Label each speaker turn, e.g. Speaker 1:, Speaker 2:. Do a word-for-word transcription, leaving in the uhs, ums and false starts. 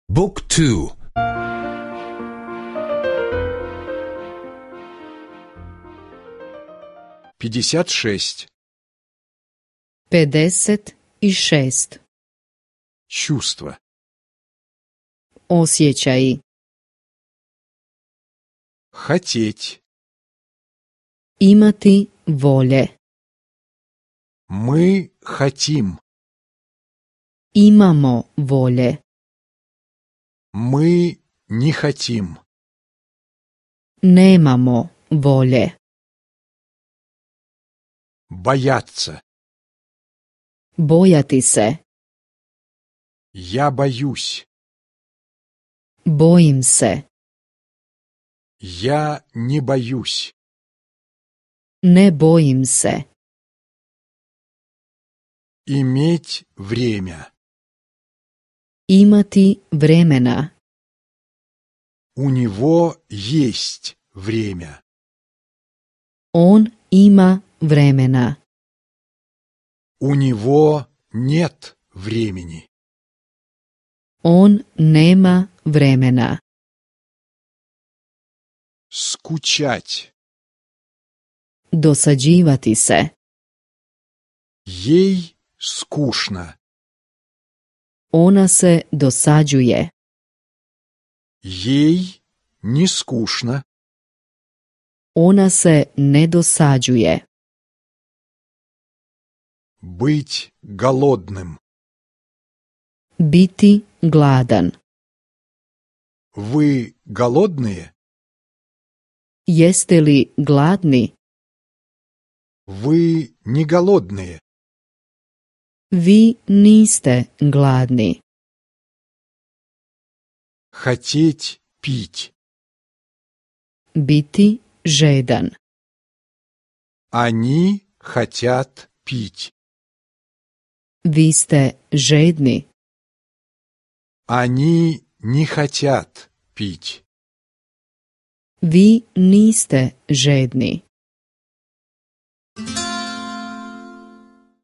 Speaker 1: บุ๊กทู
Speaker 2: пятьдесят шесть.
Speaker 3: pedeset šest.
Speaker 2: Чувство.
Speaker 3: Osjećaji.
Speaker 2: Хотеть.
Speaker 3: Imati volje.
Speaker 2: Мы хотим.
Speaker 3: Imamo volje.
Speaker 2: Мы не хотим.
Speaker 3: Nemamo volje.
Speaker 2: Бояться.
Speaker 3: Bojati se.
Speaker 2: Я боюсь.
Speaker 3: Bojim se.
Speaker 2: Я не боюсь.
Speaker 3: Ne bojim se.
Speaker 2: Иметь время.
Speaker 3: Imati vremena.
Speaker 2: У него есть время.
Speaker 3: On ima vremena.
Speaker 2: У него нет времени.
Speaker 3: On nema vremena.
Speaker 2: Скучать.
Speaker 3: Dosađivati se.
Speaker 2: Ей скучно.
Speaker 3: Ona se dosađuje.
Speaker 2: Ей не скучно.
Speaker 3: Ona se ne dosađuje.
Speaker 2: Быть голодным.
Speaker 3: Biti gladan.
Speaker 2: Вы голодные?
Speaker 3: Jeste li gladni?
Speaker 2: Вы не голодные.
Speaker 3: Vi niste gladni.
Speaker 2: Хотеть пить.
Speaker 3: Biti žedan.
Speaker 2: Они хотят пить.
Speaker 3: Vi ste žedni.
Speaker 2: Они не хотят пить.
Speaker 3: Vi niste žedni.